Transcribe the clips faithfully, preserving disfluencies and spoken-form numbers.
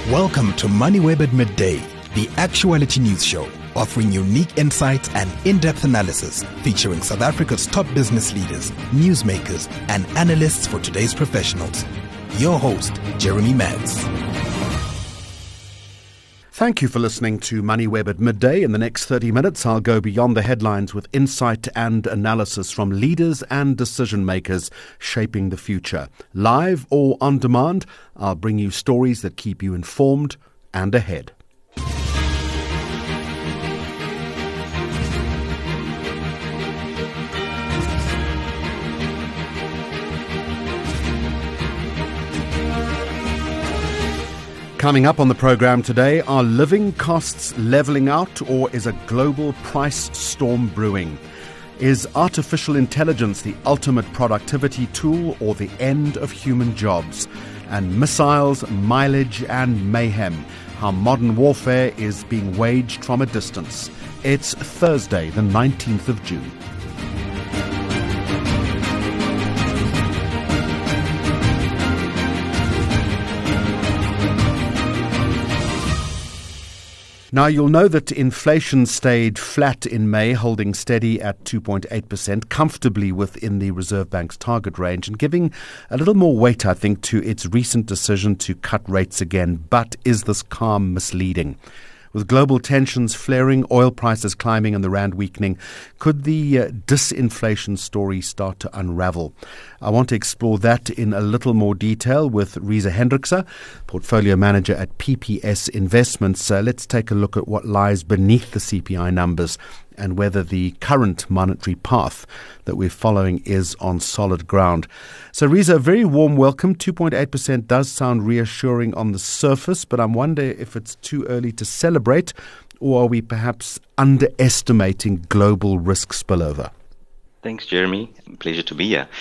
Welcome to MoneyWeb at Midday, the actuality news show, offering unique insights and in-depth analysis featuring South Africa's top business leaders, newsmakers, and analysts for today's professionals. Your host, Jeremy Mads. Thank you for listening to MoneyWeb at Midday. In the next thirty minutes, I'll go beyond the headlines with insight and analysis from leaders and decision makers shaping the future. Live or on demand, I'll bring you stories that keep you informed and ahead. Coming up on the program today, are living costs levelling out, or is a global price storm brewing? Is artificial intelligence the ultimate productivity tool or the end of human jobs? And missiles, mileage and mayhem, how modern warfare is being waged from a distance. It's Thursday, the nineteenth of June. Now, you'll know that inflation stayed flat in May, holding steady at two point eight percent, comfortably within the Reserve Bank's target range and giving a little more weight, I think, to its recent decision to cut rates again. But is this calm misleading? With global tensions flaring, oil prices climbing and the rand weakening, could the uh, disinflation story start to unravel? I want to explore that in a little more detail with Reeza Hendrikse, Portfolio Manager at P P S Investments. Uh, let's take a look at what lies beneath the C P I numbers and whether the current monetary path that we're following is on solid ground. So, Reeza, a very warm welcome. two point eight percent does sound reassuring on the surface, but I'm wondering if it's too early to celebrate, or are we perhaps underestimating global risk spillover? Thanks, Jeremy. Pleasure to be here.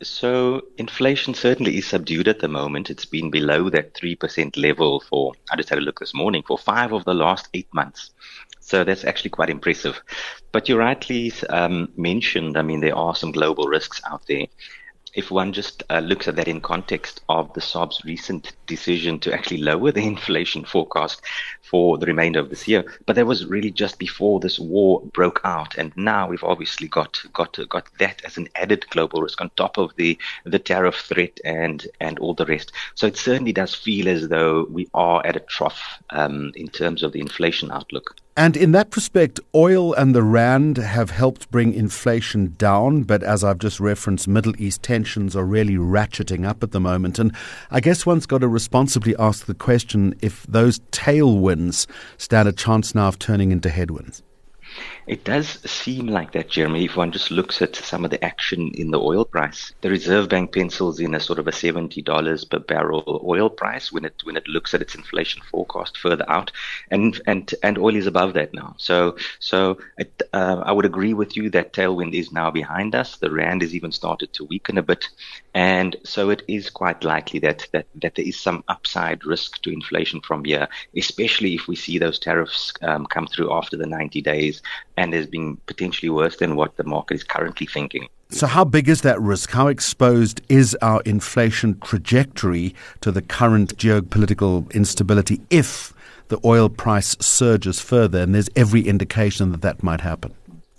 So inflation certainly is subdued at the moment. It's been below that three percent level for, I just had a look this morning, for five of the last eight months. So that's actually quite impressive. But you rightly um, mentioned, I mean, there are some global risks out there. If one just uh, looks at that in context of the S A R's recent decision to actually lower the inflation forecast for the remainder of this year, but that was really just before this war broke out, and now we've obviously got got got that as an added global risk on top of the the tariff threat and and all the rest. So it certainly does feel as though we are at a trough um, in terms of the inflation outlook. And in that respect, oil and the rand have helped bring inflation down. But as I've just referenced, Middle East tensions are really ratcheting up at the moment. And I guess one's got to responsibly ask the question if those tailwinds stand a chance now of turning into headwinds. It does seem like that, Jeremy, if one just looks at some of the action in the oil price. The Reserve Bank pencils in a sort of a seventy dollars per barrel oil price when it when it looks at its inflation forecast further out, and and and oil is above that now. So so it, uh, I would agree with you that tailwind is now behind us. The rand has even started to weaken a bit, and so it is quite likely that that that there is some upside risk to inflation from here, especially if we see those tariffs um, come through after the ninety days. And is being potentially worse than what the market is currently thinking. So how big is that risk? How exposed is our inflation trajectory to the current geopolitical instability if the oil price surges further? And there's every indication that that might happen.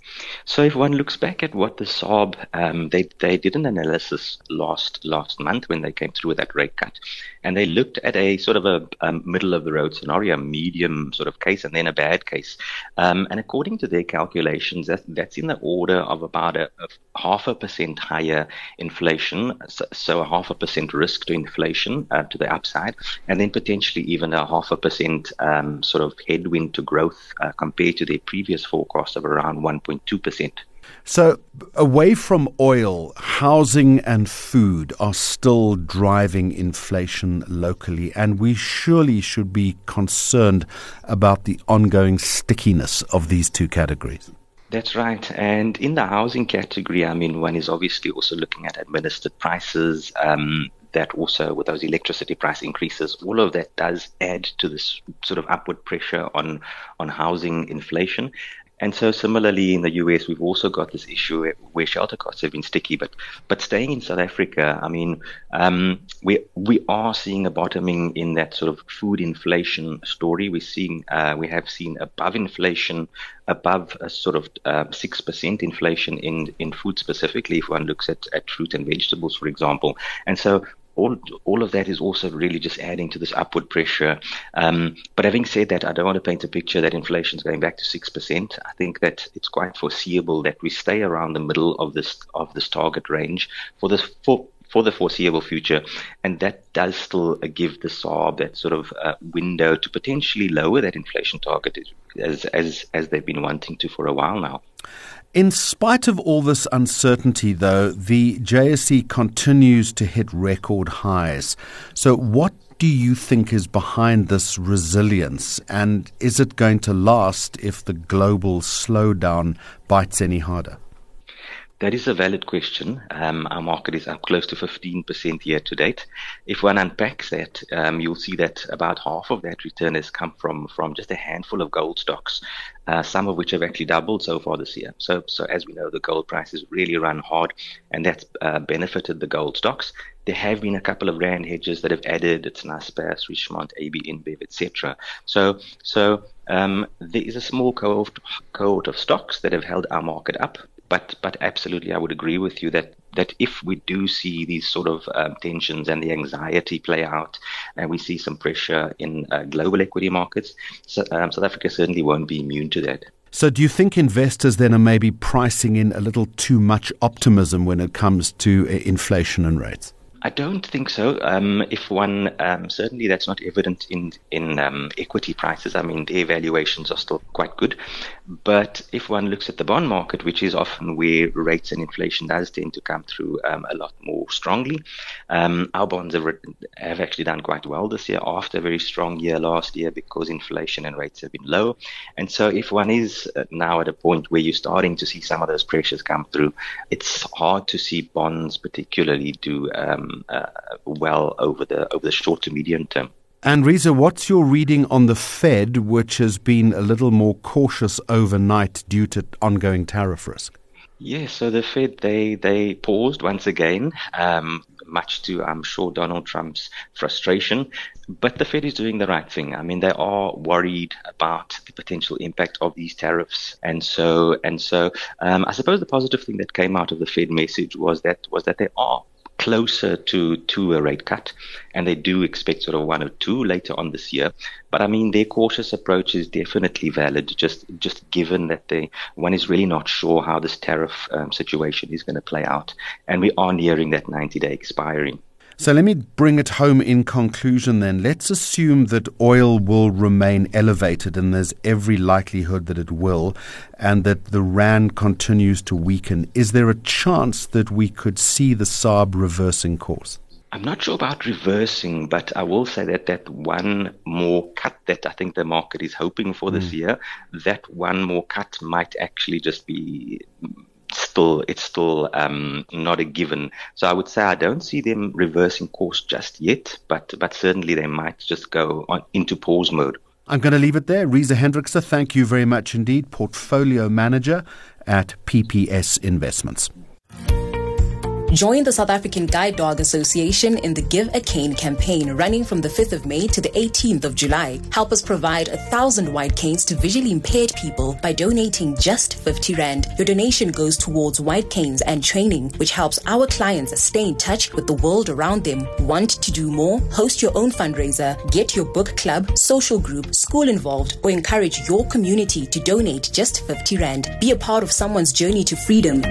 So if one looks back at what the S A R B, um, they they did an analysis last last month when they came through with that rate cut, and they looked at a sort of a um, middle of the road scenario, medium sort of case, and then a bad case. Um, and according to their calculations, that, that's in the order of about a, a half a percent higher inflation, so, so a half a percent risk to inflation uh, to the upside, and then potentially even a half a percent um, sort of headwind to growth uh, compared to their previous forecast of around one point two percent. So away from oil, housing and food are still driving inflation locally, and we surely should be concerned about the ongoing stickiness of these two categories. That's right. And in the housing category, I mean, one is obviously also looking at administered prices, um, that also with those electricity price increases, all of that does add to this sort of upward pressure on, on housing inflation. And so similarly in the U S, we've also got this issue where, where shelter costs have been sticky. But but staying in South Africa, I mean, um, we we are seeing a bottoming in that sort of food inflation story. We're seeing uh, we have seen above inflation, above a sort of uh, six percent inflation in in food specifically, if one looks at, at fruit and vegetables, for example. And so All, all of that is also really just adding to this upward pressure. Um, but having said that, I don't want to paint a picture that inflation is going back to six percent. I think that it's quite foreseeable that we stay around the middle of this of this target range for this for, for the foreseeable future. And that does still uh, give the S A R B that sort of uh, window to potentially lower that inflation target as, as, as they've been wanting to for a while now. In spite of all this uncertainty, though, the J S E continues to hit record highs. So what do you think is behind this resilience? And is it going to last if the global slowdown bites any harder? That is a valid question. Um, our market is up close to fifteen percent year to date. If one unpacks that, um, you'll see that about half of that return has come from, from just a handful of gold stocks, uh, some of which have actually doubled so far this year. So, so as we know, the gold price has really run hard, and that's uh, benefited the gold stocks. There have been a couple of rand hedges that have added. It's Naspers, Richemont, A B, InBev, et cetera. So, so um, there is a small cohort, cohort of stocks that have held our market up. But but absolutely, I would agree with you that, that if we do see these sort of um, tensions and the anxiety play out, and we see some pressure in uh, global equity markets, so, um, South Africa certainly won't be immune to that. So do you think investors then are maybe pricing in a little too much optimism when it comes to uh, inflation and rates? I don't think so. Um, if one, um, certainly that's not evident in, in um, equity prices. I mean, their valuations are still quite good. But if one looks at the bond market, which is often where rates and inflation does tend to come through um, a lot more strongly, um, our bonds have, have actually done quite well this year after a very strong year last year because inflation and rates have been low. And so if one is now at a point where you're starting to see some of those pressures come through, it's hard to see bonds particularly do um, Uh, well over the over the short to medium term. And Reza, what's your reading on the Fed, which has been a little more cautious overnight due to ongoing tariff risk? Yes, so the Fed, they they paused once again, um, much to, I'm sure, Donald Trump's frustration. But the Fed is doing the right thing. I mean, they are worried about the potential impact of these tariffs. And so, and so um, I suppose the positive thing that came out of the Fed message was that was that they are closer to, to a rate cut, and they do expect sort of one or two later on this year. But I mean, their cautious approach is definitely valid, just just given that they one is really not sure how this tariff um, situation is going to play out, and we are nearing that ninety-day expiry. So let me bring it home in conclusion then. Let's assume that oil will remain elevated, and there's every likelihood that it will, and that the rand continues to weaken. Is there a chance that we could see the S A R B reversing course? I'm not sure about reversing, but I will say that that one more cut that I think the market is hoping for this mm. year, that one more cut might actually just be... Still, it's still um, not a given. So I would say I don't see them reversing course just yet, but but certainly they might just go on into pause mode. I'm going to leave it there. Reza Hendrickse, thank you very much indeed, Portfolio Manager at P P S Investments. Join the South African Guide Dog Association in the Give a Cane campaign running from the fifth of May to the eighteenth of July. Help us provide a thousand white canes to visually impaired people by donating just fifty rand. Your donation goes towards white canes and training, which helps our clients stay in touch with the world around them. Want to do more? Host your own fundraiser, get your book club, social group, school involved, or encourage your community to donate just fifty rand. Be a part of someone's journey to freedom.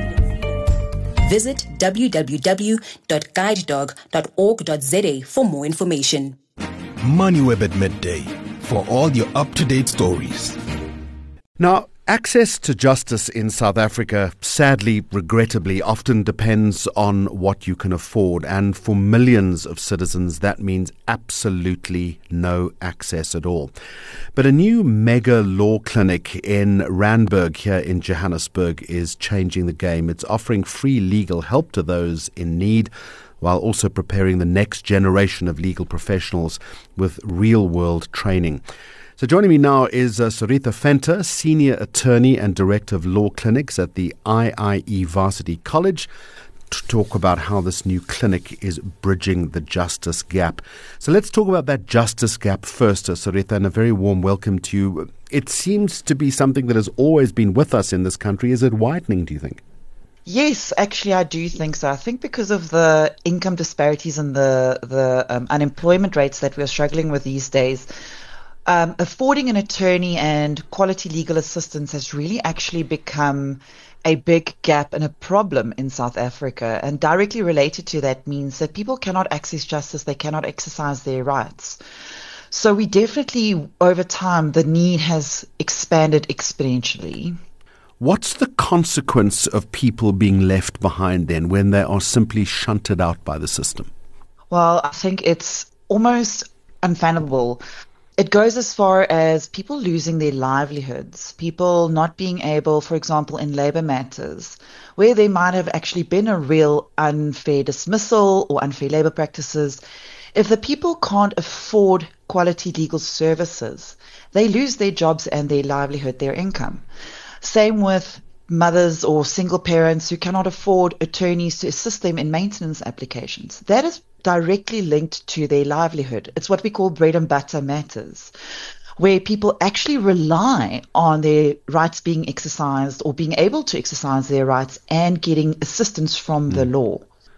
Visit w w w dot guide dog dot org dot z a for more information. MoneyWeb at midday for all your up-to-date stories. Now, access to justice in South Africa, sadly, regrettably, often depends on what you can afford. And for millions of citizens, that means absolutely no access at all. But a new mega law clinic in Randburg here in Johannesburg is changing the game. It's offering free legal help to those in need, while also preparing the next generation of legal professionals with real-world training. So joining me now is uh, Sarita Venter, Senior Attorney and Director of Law Clinics at the I I E Varsity College, to talk about how this new clinic is bridging the justice gap. So let's talk about that justice gap first, uh, Sarita, and a very warm welcome to you. It seems to be something that has always been with us in this country. Is it widening, do you think? Yes, actually, I do think so. I think because of the income disparities and the, the um, unemployment rates that we're struggling with these days, um, affording an attorney and quality legal assistance has really actually become a big gap and a problem in South Africa. And directly related to that means that people cannot access justice, they cannot exercise their rights. So we definitely, over time, the need has expanded exponentially. What's the consequence of people being left behind then when they are simply shunted out by the system? Well, I think it's almost unfathomable. It goes as far as people losing their livelihoods, people not being able, for example, in labor matters, where there might have actually been a real unfair dismissal or unfair labor practices. If the people can't afford quality legal services, they lose their jobs and their livelihood, their income. Same with mothers or single parents who cannot afford attorneys to assist them in maintenance applications. That is directly linked to their livelihood. It's what we call bread and butter matters, where people actually rely on their rights being exercised or being able to exercise their rights and getting assistance from mm. the law.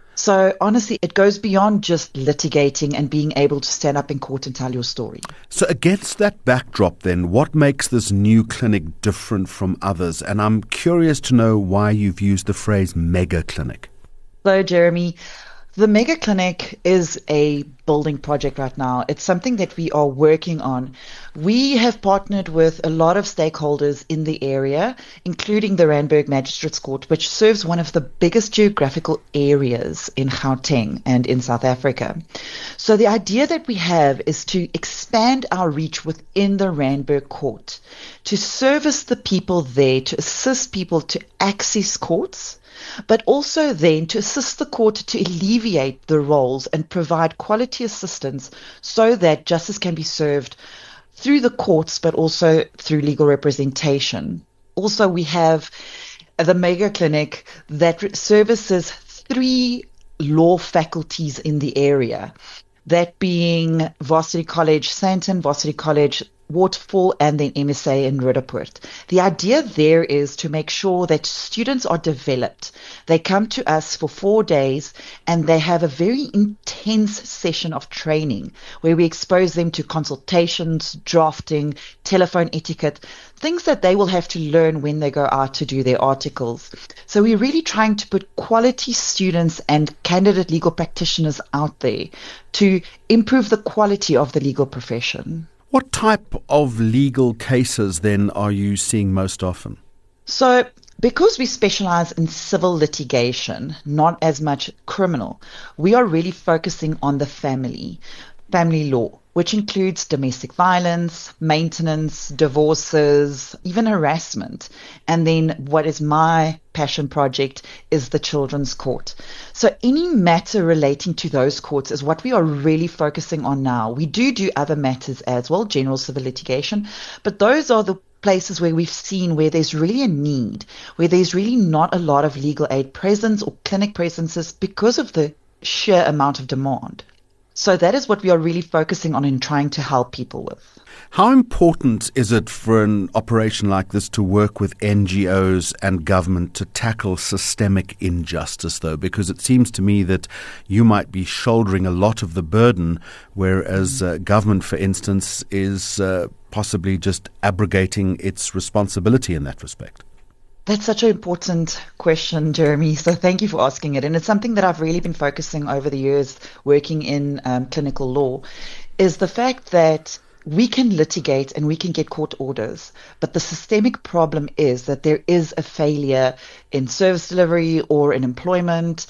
So honestly, it goes beyond just litigating and being able to stand up in court and tell your story. So against that backdrop then, what makes this new clinic different from others? And I'm curious to know why you've used the phrase mega clinic. So Jeremy, the mega clinic is a building project right now. It's something that we are working on. We have partnered with a lot of stakeholders in the area, including the Randburg Magistrates Court, which serves one of the biggest geographical areas in Gauteng and in South Africa. So the idea that we have is to expand our reach within the Randburg Court, to service the people there, to assist people to access courts, but also then to assist the court to alleviate the roles and provide quality assistance so that justice can be served through the courts, but also through legal representation. Also, we have the mega clinic that services three law faculties in the area, that being Varsity College Sandton, Varsity College Waterfall, and then M S A in Roodepoort. The idea there is to make sure that students are developed. They come to us for four days and they have a very intense session of training where we expose them to consultations, drafting, telephone etiquette, things that they will have to learn when they go out to do their articles. So we're really trying to put quality students and candidate legal practitioners out there to improve the quality of the legal profession. What type of legal cases then are you seeing most often? So because we specialize in civil litigation, not as much criminal, we are really focusing on the family, family law, which includes domestic violence, maintenance, divorces, even harassment. And then what is my passion project is the Children's Court. So any matter relating to those courts is what we are really focusing on now. We do do other matters as well, general civil litigation, but those are the places where we've seen where there's really a need, where there's really not a lot of legal aid presence or clinic presences because of the sheer amount of demand. So that is what we are really focusing on and trying to help people with. How important is it for an operation like this to work with N G Os and government to tackle systemic injustice, though? Because it seems to me that you might be shouldering a lot of the burden, whereas uh, government, for instance, is uh, possibly just abrogating its responsibility in that respect. That's such an important question, Jeremy. So thank you for asking it. And it's something that I've really been focusing over the years working in um, clinical law, is the fact that we can litigate and we can get court orders, but the systemic problem is that there is a failure in service delivery or in employment.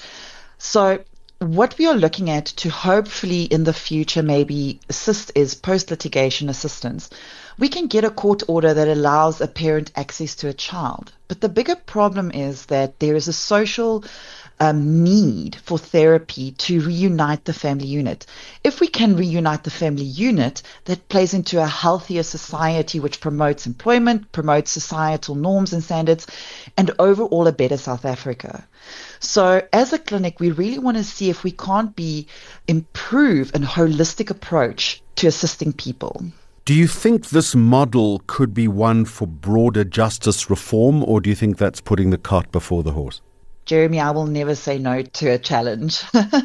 So what we are looking at to hopefully in the future maybe assist is post-litigation assistance. We can get a court order that allows a parent access to a child. But the bigger problem is that there is a social um, need for therapy to reunite the family unit. If we can reunite the family unit, that plays into a healthier society which promotes employment, promotes societal norms and standards, and overall a better South Africa. So as a clinic, we really want to see if we can't be improve a holistic approach to assisting people. Do you think this model could be one for broader justice reform, or do you think that's putting the cart before the horse? Jeremy, I will never say no to a challenge.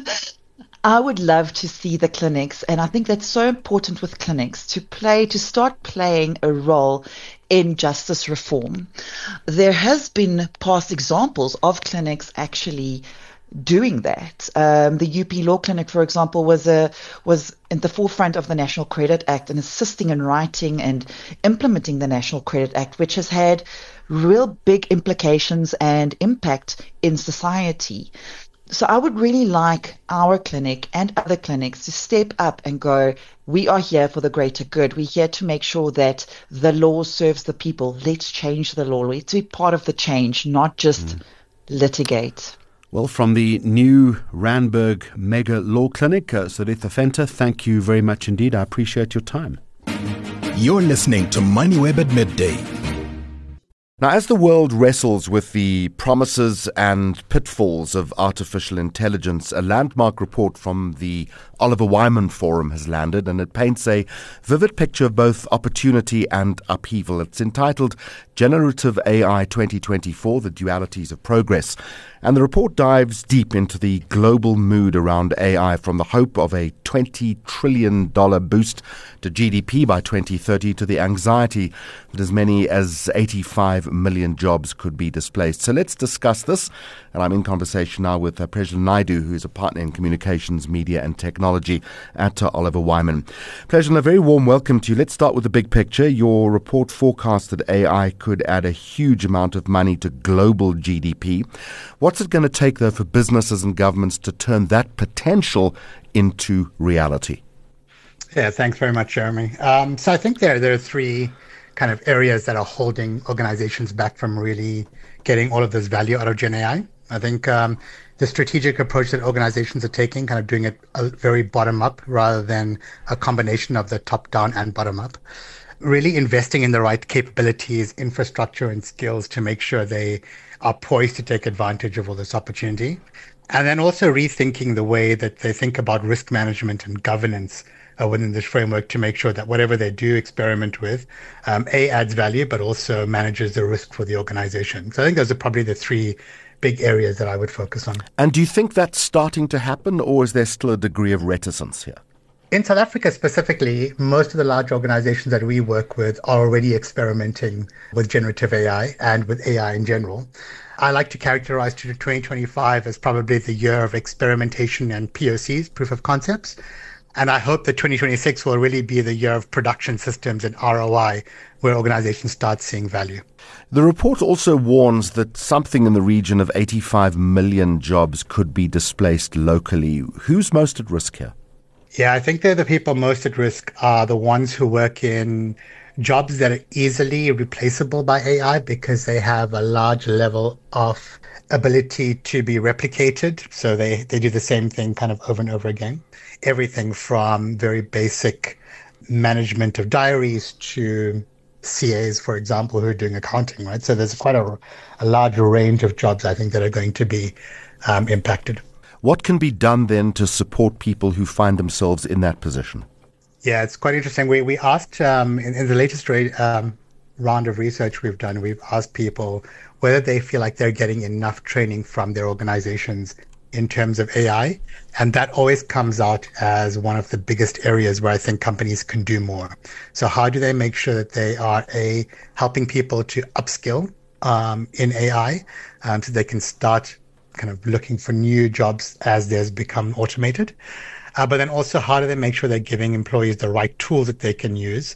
I would love to see the clinics, and I think that's so important with clinics, to play, to start playing a role in justice reform. There has been past examples of clinics actually doing that. Um, the U P Law Clinic, for example, was a was in the forefront of the National Credit Act and assisting in writing and implementing the National Credit Act, which has had real big implications and impact in society. So I would really like our clinic and other clinics to step up and go, we are here for the greater good. We're here to make sure that the law serves the people. Let's change the law. Let's be part of the change, not just mm. litigate. Well, from the new Randburg Mega Law Clinic, uh, Saritha Venter, thank you very much indeed. I appreciate your time. You're listening to MoneyWeb at Midday. Now, as the world wrestles with the promises and pitfalls of artificial intelligence, a landmark report from the Oliver Wyman Forum has landed, and it paints a vivid picture of both opportunity and upheaval. It's entitled Generative A I twenty twenty-four, The Dualities of Progress. And the report dives deep into the global mood around A I, from the hope of a twenty trillion dollars boost to G D P by twenty thirty to the anxiety that as many as eighty-five million jobs could be displaced. So let's discuss this. And I'm in conversation now with uh, Prejla Naidu, who is a partner in communications, media and technology at uh, Oliver Wyman. Prejla, a very warm welcome to you. Let's start with the big picture. Your report forecasts that A I could add a huge amount of money to global G D P. What's it going to take, though, for businesses and governments to turn that potential into reality? Yeah, thanks very much, Jeremy. Um, so I think there, there are three kind of areas that are holding organizations back from really getting all of this value out of Gen A I. I think um, the strategic approach that organizations are taking, kind of doing it a very bottom-up rather than a combination of the top-down and bottom-up. Really investing in the right capabilities, infrastructure, and skills to make sure they are poised to take advantage of all this opportunity. And then also rethinking the way that they think about risk management and governance uh, within this framework to make sure that whatever they do experiment with, um, A, adds value, but also manages the risk for the organization. So I think those are probably the three big areas that I would focus on. And do you think that's starting to happen, or is there still a degree of reticence here? In South Africa specifically, most of the large organizations that we work with are already experimenting with generative A I and with A I in general. I like to characterize twenty twenty-five as probably the year of experimentation and P O Cs, proof of concepts. And I hope that twenty twenty-six will really be the year of production systems and R O I, where organizations start seeing value. The report also warns that something in the region of eighty-five million jobs could be displaced locally. Who's most at risk here? Yeah, I think they're the people most at risk are the ones who work in jobs that are easily replaceable by A I because they have a large level of ability to be replicated. So they, they do the same thing kind of over and over again. Everything from very basic management of diaries to C As, for example, who are doing accounting, right? So there's quite a, a large range of jobs, I think, that are going to be um, impacted. What can be done then to support people who find themselves in that position? Yeah, it's quite interesting. We we asked um, in, in the latest um, round of research we've done, we've asked people whether they feel like they're getting enough training from their organizations in terms of A I. And that always comes out as one of the biggest areas where I think companies can do more. So how do they make sure that they are a helping people to upskill um, in A I um, so they can start kind of looking for new jobs as there's become automated. Uh, but then also, how do they make sure they're giving employees the right tools that they can use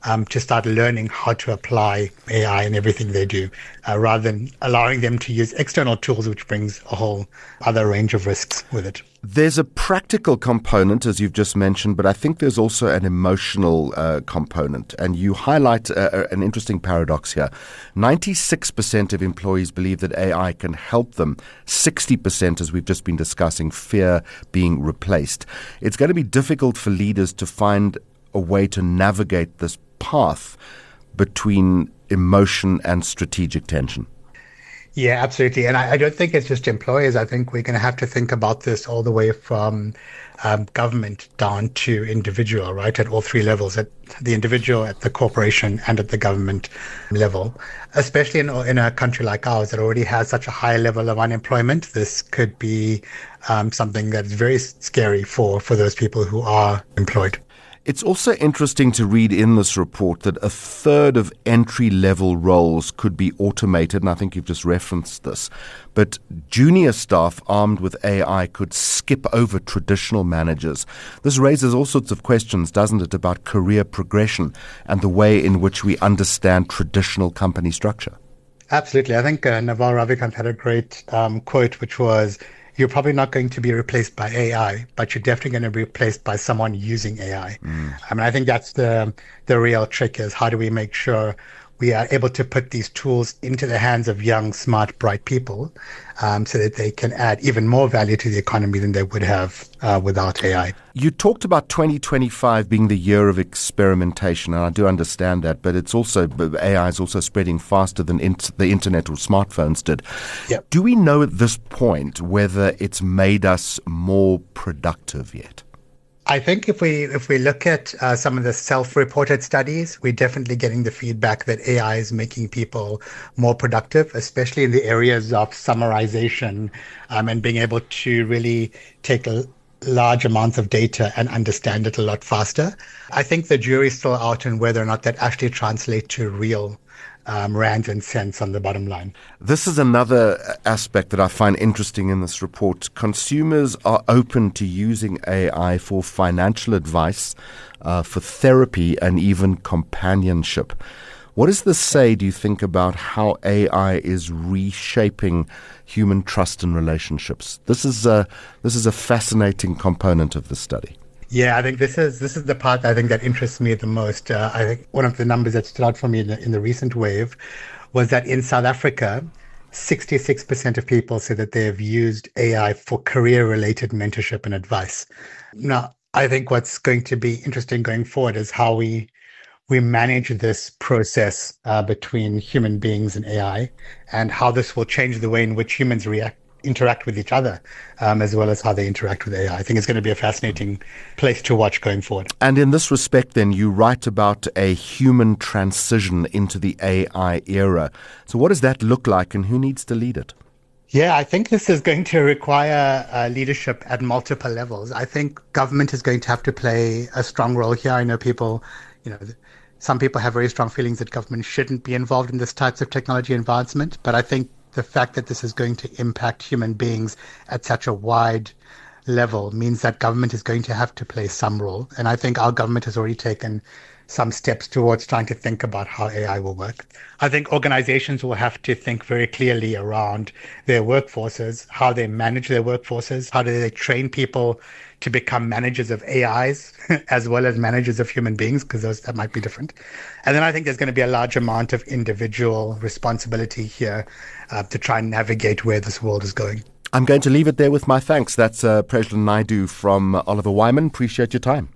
um, to start learning how to apply A I in everything they do, uh, rather than allowing them to use external tools, which brings a whole other range of risks with it. There's a practical component, as you've just mentioned, but I think there's also an emotional uh, component. And you highlight uh, an interesting paradox here. ninety-six percent of employees believe that A I can help them. sixty percent, as we've just been discussing, fear being replaced. It's going to be difficult for leaders to find a way to navigate this path between emotion and strategic tension. Yeah, absolutely. And I, I don't think it's just employers. I think we're going to have to think about this all the way from um, government down to individual, right, at all three levels, at the individual, at the corporation, and at the government level. Especially in, in a country like ours that already has such a high level of unemployment, this could be um, something that's very scary for, for those people who are employed. It's also interesting to read in this report that a third of entry-level roles could be automated, and I think you've just referenced this. But junior staff armed with A I could skip over traditional managers. This raises all sorts of questions, doesn't it, about career progression and the way in which we understand traditional company structure? Absolutely. I think uh, Naval Ravikant had a great um, quote, which was, you're probably not going to be replaced by A I, but you're definitely going to be replaced by someone using A I. Mm. I mean, I think that's the the real trick, is how do we make sure we are able to put these tools into the hands of young, smart, bright people um, so that they can add even more value to the economy than they would have uh, without A I. You talked about twenty twenty-five being the year of experimentation, and I do understand that, but it's also A I is also spreading faster than int- the internet or smartphones did. Yep. Do we know at this point whether it's made us more productive yet? I think if we if we look at uh, some of the self-reported studies, we're definitely getting the feedback that A I is making people more productive, especially in the areas of summarization um, and being able to really take a large amounts of data and understand it a lot faster. I think the jury's still out on whether or not that actually translates to real Um, rands and cents on the bottom line. This is another aspect that I find interesting in this report. Consumers are open to using A I for financial advice, uh, for therapy, and even companionship. What does this say, do you think, about how A I is reshaping human trust and relationships? This is a, this is a fascinating component of the study. Yeah, I think this is this is the part I think that interests me the most. Uh, I think one of the numbers that stood out for me in the, in the recent wave was that in South Africa, sixty-six percent of people say that they have used A I for career-related mentorship and advice. Now, I think what's going to be interesting going forward is how we we manage this process uh, between human beings and A I, and how this will change the way in which humans react. interact with each other, um, as well as how they interact with A I. I think it's going to be a fascinating place to watch going forward. And in this respect, then, you write about a human transition into the A I era. So what does that look like, and who needs to lead it? Yeah, I think this is going to require uh, leadership at multiple levels. I think government is going to have to play a strong role here. I know people, you know, some people have very strong feelings that government shouldn't be involved in this types of technology advancement, but I think the fact that this is going to impact human beings at such a wide level means that government is going to have to play some role. And I think our government has already taken some steps towards trying to think about how A I will work. I think organizations will have to think very clearly around their workforces, how they manage their workforces, how do they train people to become managers of A Is as well as managers of human beings, because those that might be different. And then I think there's going to be a large amount of individual responsibility here uh, to try and navigate where this world is going. I'm going to leave it there with my thanks. That's uh, Prejlan Naidu from uh, Oliver Wyman. Appreciate your time.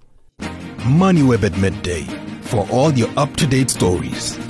MoneyWeb at midday for all your up-to-date stories.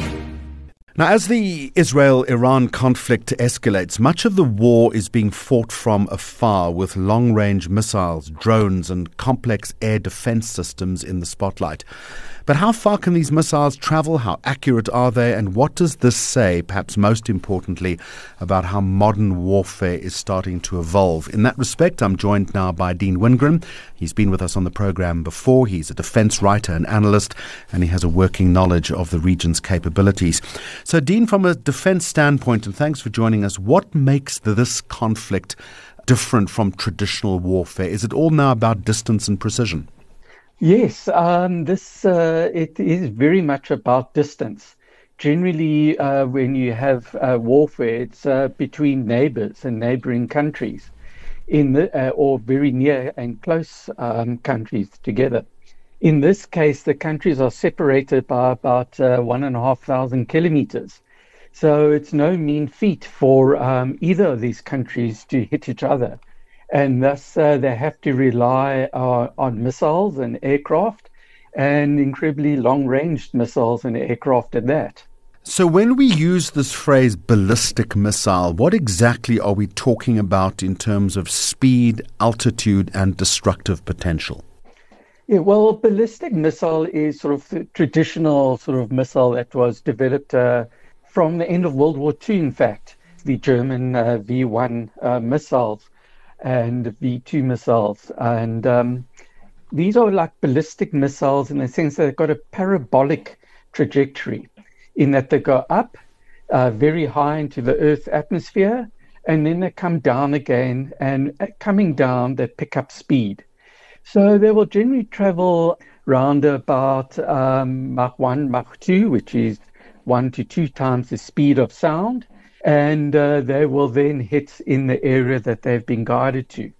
Now, as the Israel-Iran conflict escalates, much of the war is being fought from afar, with long-range missiles, drones, and complex air defense systems in the spotlight. But how far can these missiles travel? How accurate are they? And what does this say, perhaps most importantly, about how modern warfare is starting to evolve? In that respect, I'm joined now by Dean Wingren. He's been with us on the program before. He's a defense writer and analyst, and he has a working knowledge of the region's capabilities. So, Dean, from a defense standpoint, and thanks for joining us, what makes this conflict different from traditional warfare? Is it all now about distance and precision? Yes, um, this uh, it is very much about distance. Generally, uh, when you have uh, warfare, it's uh, between neighbors and neighboring countries, in the uh, or very near and close um, countries together. In this case, the countries are separated by about uh, one and a half thousand kilometers. So it's no mean feat for um, either of these countries to hit each other. And thus uh, they have to rely uh, on missiles and aircraft, and incredibly long-ranged missiles and aircraft at that. So when we use this phrase ballistic missile, what exactly are we talking about in terms of speed, altitude, and destructive potential? Yeah, well, ballistic missile is sort of the traditional sort of missile that was developed uh, from the end of World War Two, in fact, the German uh, V one uh, missiles and V two missiles. And um, these are like ballistic missiles in the sense that they've got a parabolic trajectory, in that they go up uh, very high into the Earth's atmosphere, and then they come down again, and uh, coming down, they pick up speed. So they will generally travel round about um, Mach one, Mach two, which is one to two times the speed of sound, and uh, they will then hit in the area that they've been guided to.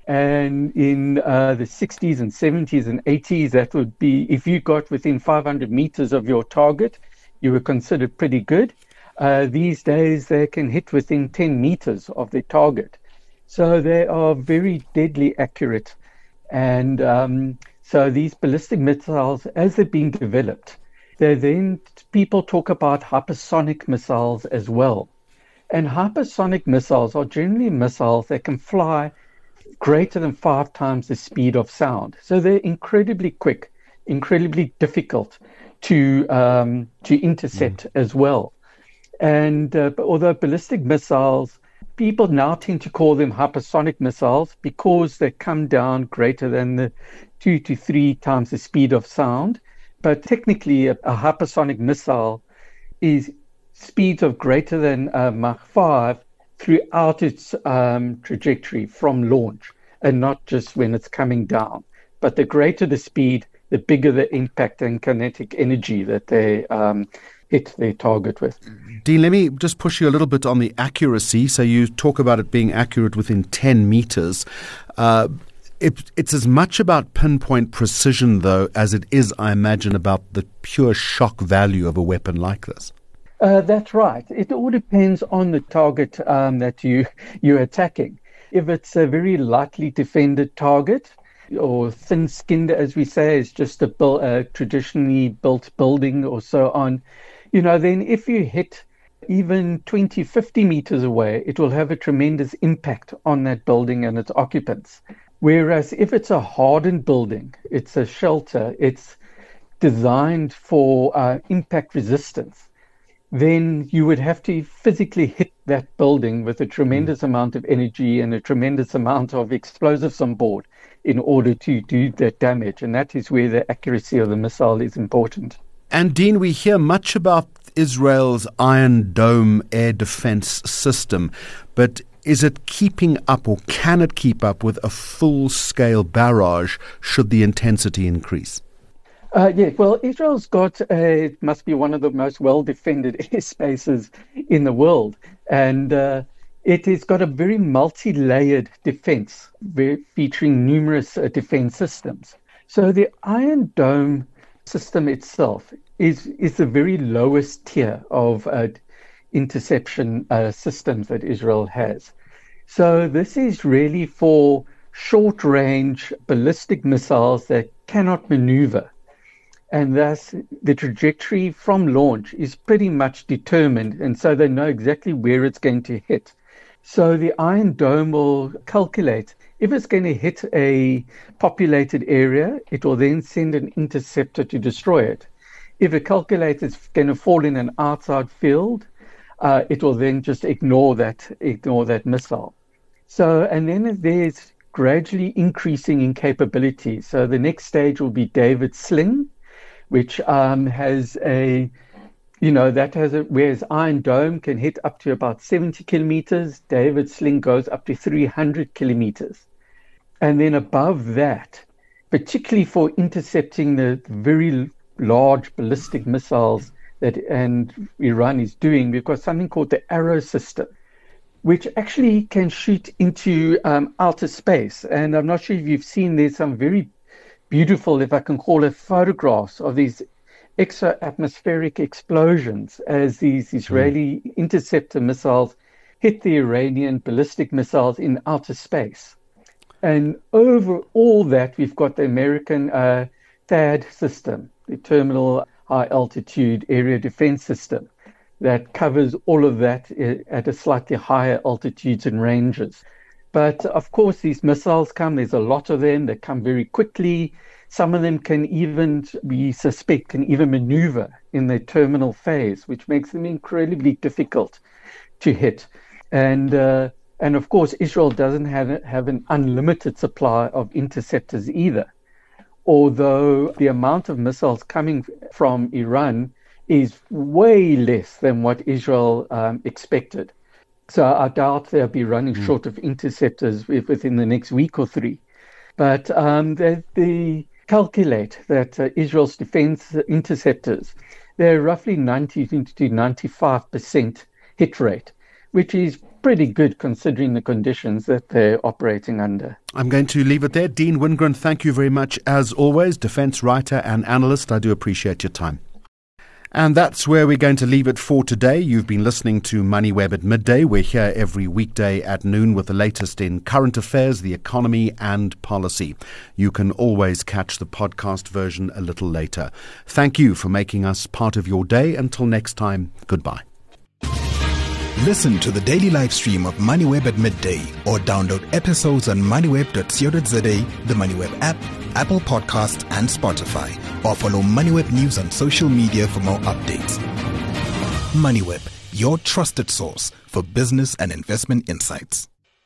And in uh, the sixties and seventies and eighties, that would be, if you got within five hundred meters of your target, you were considered pretty good. Uh, these days, they can hit within ten meters of their target. So they are very deadly accurate. And um, so these ballistic missiles, as they're being developed, they then people talk about hypersonic missiles as well. And hypersonic missiles are generally missiles that can fly greater than five times the speed of sound. So they're incredibly quick, incredibly difficult to um, to intercept mm. as well. And uh, although ballistic missiles, people now tend to call them hypersonic missiles because they come down greater than the two to three times the speed of sound. But technically, a, a hypersonic missile is speeds of greater than uh, Mach five throughout its um, trajectory from launch, and not just when it's coming down. But the greater the speed, the bigger the impact and kinetic energy that they um, hit their target with. Dean, let me just push you a little bit on the accuracy. So you talk about it being accurate within ten meters. Uh, it, it's as much about pinpoint precision, though, as it is, I imagine, about the pure shock value of a weapon like this. Uh, that's right. It all depends on the target um, that you, you're attacking. If it's a very lightly defended target, or thin-skinned, as we say, is just a, bu- a traditionally built building or so on, you know, then if you hit even twenty, fifty meters away, it will have a tremendous impact on that building and its occupants. Whereas if it's a hardened building, it's a shelter, it's designed for uh, impact resistance, then you would have to physically hit that building with a tremendous mm. amount of energy and a tremendous amount of explosives on board in order to do that damage. And that is where the accuracy of the missile is important. And Dean, we hear much about Israel's Iron Dome air defense system, but is it keeping up, or can it keep up with a full-scale barrage should the intensity increase? Uh, yeah, well, Israel's got, a, it must be one of the most well-defended airspaces in the world. And uh, it has got a very multi-layered defense, very, featuring numerous uh, defense systems. So the Iron Dome system itself is, is the very lowest tier of uh, interception uh, systems that Israel has. So this is really for short-range ballistic missiles that cannot maneuver. And thus, the trajectory from launch is pretty much determined, and so they know exactly where it's going to hit. So the Iron Dome will calculate if it's going to hit a populated area, it will then send an interceptor to destroy it. If it calculates it's going to fall in an outside field, uh, it will then just ignore that, ignore that missile. So, and then there's gradually increasing in capability. So the next stage will be David Sling, which um, has a, you know, that has a, whereas Iron Dome can hit up to about seventy kilometers, David Sling goes up to three hundred kilometers. And then above that, particularly for intercepting the very large ballistic missiles that and Iran is doing. We've got something called the Arrow system, which actually can shoot into um, outer space. And I'm not sure if you've seen, there's some very beautiful, if I can call it, photographs of these exo-atmospheric explosions as these Israeli mm. interceptor missiles hit the Iranian ballistic missiles in outer space. And over all that, we've got the American uh, THAAD system, the Terminal High Altitude Area Defense System, that covers all of that at a slightly higher altitudes and ranges. But of course, these missiles come, there's a lot of them, they come very quickly. Some of them can even, we suspect, can even maneuver in their terminal phase, which makes them incredibly difficult to hit. And uh, and of course, Israel doesn't have, have an unlimited supply of interceptors either, although the amount of missiles coming from Iran is way less than what Israel um, expected. So I doubt they'll be running mm. short of interceptors within the next week or three. But um, they, they calculate that uh, Israel's defense interceptors, they're roughly ninety to ninety-five percent hit rate, which is pretty good considering the conditions that they're operating under. I'm going to leave it there. Dean Wingren, thank you very much as always, defense writer and analyst. I do appreciate your time. And that's where we're going to leave it for today. You've been listening to MoneyWeb at midday. We're here every weekday at noon with the latest in current affairs, the economy and policy. You can always catch the podcast version a little later. Thank you for making us part of your day. Until next time, goodbye. Listen to the daily live stream of MoneyWeb at midday or download episodes on moneyweb dot co dot za, the MoneyWeb app, Apple Podcasts and Spotify, or follow MoneyWeb News on social media for more updates. MoneyWeb, your trusted source for business and investment insights.